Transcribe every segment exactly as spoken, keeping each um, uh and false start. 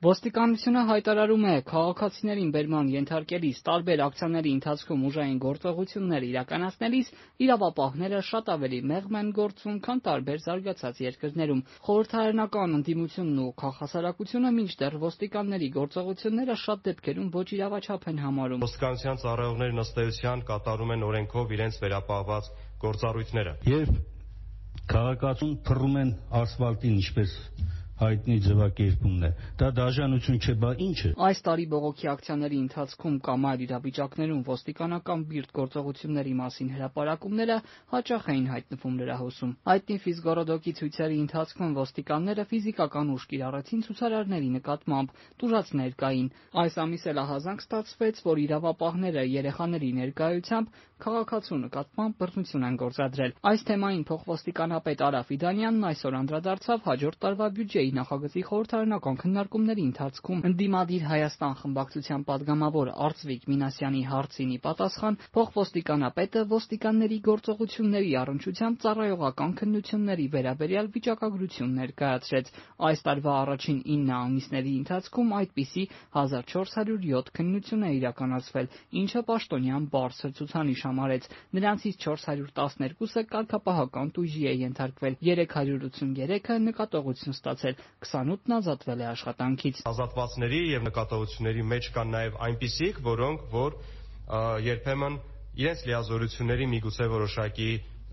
Ոստիկանությունը հայտարարում է քաղաքացիներին բերման ենթարկելիս տարբեր ակցիաների ընթացքում ուժային գործողություններ իրականացնելիս իրավապահները շատ ավելի մեղմ են գործում, քան տարբեր զարգացած երկրներում։ Խորհրդարանական ընդդիմությունն ու քաղաքասարակությունը մինչդեռ ոստիկանների գործողությունները շատ դեպքերում ոչ իրավաչափ են համարում։ Ոստիկանության ծառայողներն ըստ էության կատարում են օրենքով իրենց վերապահված գործառույթները։ Երբ քաղաքացուն փռում են ասֆալտին, ինչպես հայտնի ձևակերպումն է, դա դաժանություն չէ, բա ինչ է։ Այս տարի բողոքի ակցիաների ընթացքում կամ այլ իրավիճակներում ոստիկանական բիրտ գործողությունների մասին հրապարակումները հաճախ էին հայտնվում լրահոսում։ Հայտնի Ֆիզգոռոդոկի ցույցերի ընթացքում ոստիկանները ֆիզիկական ուժ կիրառեցին ցուցարարների նկատմամբ, տուժածներ կային։ Այս ամիս էլ ահազանգ ստացվեց, որ իրավապահները երեխաների ներկայությամբ քաղաքացու նկատմամբ բռնություն են գործադրել։ Այս թեմային փոխոստիկանապետ Արա Ֆիդանյանն այսօր անդրադարձավ հաջորդ տարվա բյուջեի նախագծի խորհրդարանական քննարկումների ընթացքում։ Ընդդիմադիր Հայաստան խմբակցության падգամավոր Արծվիկ Մինասյանի հարցին ի պատասխան փոխոստիկանապետը ոստիկանների գործողությունների առնչությամբ ծառայողական քննությունների վերաբերյալ վիճակագրություն ներկայացրեց։ Այս տարվա առաջին ինը ամիսների ընթացքում այդպիսի հազար չորս հարյուր յոթ քննություն է իրականացվել, ինչը պաշտոնյան բարձր ցուցանիշ համարեց։ Նրանցից չորս հարյուր տասներկուսը կարգապահական տույժի է ենթարկվել, երեք հարյուր ութսուներեքը նկատողություն ստացել, քսանութն ազատվել է աշխատանքից։ Ազատվածների եւ նկատողությունների մեջ կան նաեւ այնպիսիք, որոնք որ երբեմն իրենց լիազորությունների միգուցե որոշակի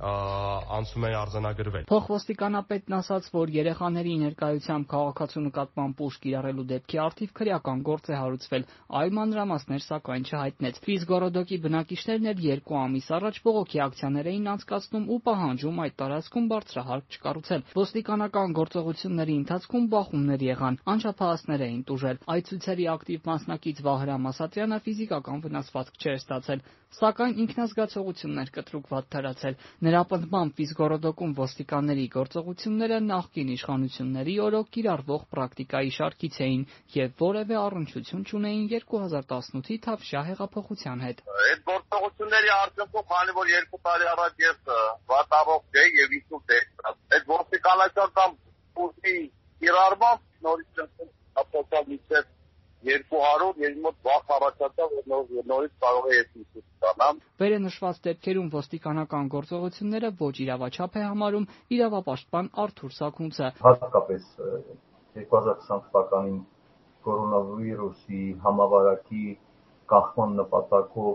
անցում են արձանագրվել։ Փոխոստիկանապետն ասաց, որ երեխաների ներկայությամբ քաղաքացու նկատմամբ ուժ կիրառելու դեպքի առթիվ քրեական գործ է հարուցվել, այլ մանրամասներ սակայն չհայտնեց։ Ֆիզգոռոդոկի բնակիչներն էլ երկու ամիս առաջ բողոքի ակցիաներ էին անցկացնում ու պահանջում այդ տարածքում բարձրահարկ չկառուցել։ Ոստիկանական գործողությունների ընթացքում բախումներ եղան, անչափահասներ էին տուժել։ Այդ ցույցերի ակտիվ մասնակից Վահրամ Ասատրյանը ֆիզիկական վնասվածք չէր ստացել, սակայն ինքնազգացողություններ կտրուկ վատթարացել։ Նրա պնդմամբ Ֆիզգոռոդոկում ոստիկանների գործողությունները նախկին իշխանությունների օրոք կիրառվող պրակտիկայի շարքից էին եւ որևէ առնչություն չունեին երկու հազար տասնութի Թավշյա հեղափոխության հետ։ Այդ գործողությունների արդյունքում, քանի որ երկու տարի առաջ ես վատավող չէի եւ ինքնուց էի, այդ ոստիկանական կամ ուժի կիրառմամբ նորից ապօրինի միջև երկու հարյուր եւ մոտ վախ առաջացավ, որ նորից կարող է ես ինքնուց ստանամ։ Վերենշված դեպքերում ոստիկանական գործողությունները ոչ իրավաչափ է համարում իրավապաշտպան Արթուր Սաքունցը։ Հատկապես երկու հազար քսան թվականին կորոնավիրուսի համավարակի կանխման նպատակով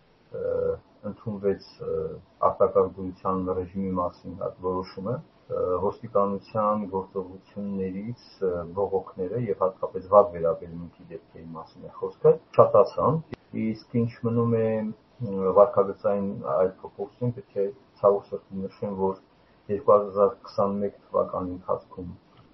ընդունվեց արտակարգության ռեժիմի մասին որոշումը, ոստիկանության գործողություններից բողոքները եւ հատկապես վատ վերաբերմունքի դեպքերի մասին է խոսքը շատացան, իսկ ինչ մնում է վարքագծային այդ փոփոխություն, պետք է ցավոք սրտի նշեմ, որ երկու հազար քսանմեկ թվականի ընթացքում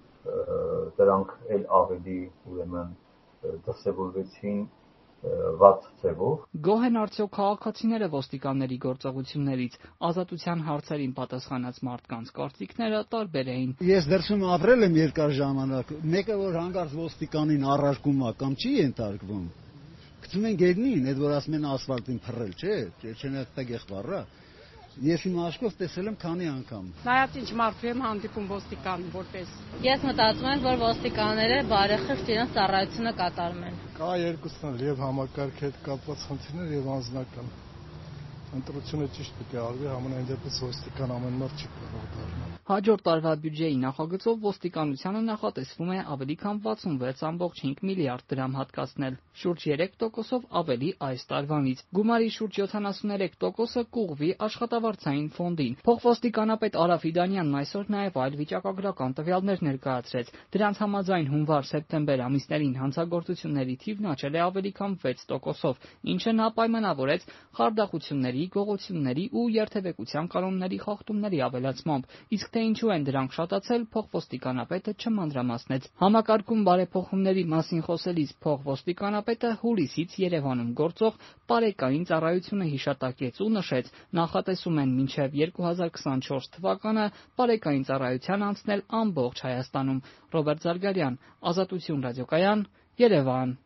դրանք էլ ավելի ուրեմն դրսևորվեցին վատ ձևով։ Գոհ են արդյոք քաղաքացիները ոստիկանների գործողություններից։ Ազատության հարցերին պատասխանած մարդկանց կարծիքները տարբեր էին։ Ես դրսում ապրել եմ երկար ժամանակ, մեկը որ հանկարծ ոստիկանին առարկում է կամ չի ենթարկվում, գցում են գետնին, այդ որ ասում են ասֆալտին փռել, չէ՞, չնայած եղբայրը։ Ես իմ աչքով տեսել եմ քանի անգամ։ Նայած ինչ մարդու եմ հանդիպում ոստիկան որպես։ Ես մտածում եմ, որ ոստիկանները բարեխիղճ իրենց ծառայությունը կատարում են։ Կա երկուսն էլ, եւ համակարգի հետ կապված խնդիրներ եւ անձնական։ Ընտրությունը ճիշտ պետք է արվի, համենայն դեպս ոստիկան ամեն մարդ չի կարող դառնալ։ Հաջորդ տարվա բյուջեի նախագծով ոստիկանությանը նախատեսվում է ավելի քան վաթսունվեց կόμma հինգ միլիարդ դրամ հատկացնել, շուրջ երեք տոկոսով ավելի այս տարվանից։ Գումարի շուրջ յոթանասուներեք տոկոսը կուղղվի աշխատավարձային ֆոնդին։ Փոխոստիկանապետ Արա Ֆիդանյանն այսօր նաև այլ վիճակագրական տվյալներ ներկայացրեց։ Դրանց համաձայն հունվար-սեպտեմբեր ամիսներին հանցագործությունների թիվն աճել է ավելի քան վեց տոկոսով, ինչը նա պայմանավորեց խարդախությունների, գողությունների ու երթևեկության կանոնների խախտումների ավելացմամբ, իսկ թե ինչու են դրանք շատացել, փոխոստիկանապետը չմանրամասնեց։ Համակարգում բարեփոխումների մասին խոսելիս փոխոստիկանապետը հուլիսից Երևանում գործող Պարեկային ծառայությունը հիշատակեց ու նշեց, նախատեսում են մինչև երկու հազար քսանչորս թվականը Պարեկային ծառայության անցնել ամբողջ Հայաստանում։ Ռոբերտ Զարգարյան, Ազատություն ռադիոկայան, Երևան։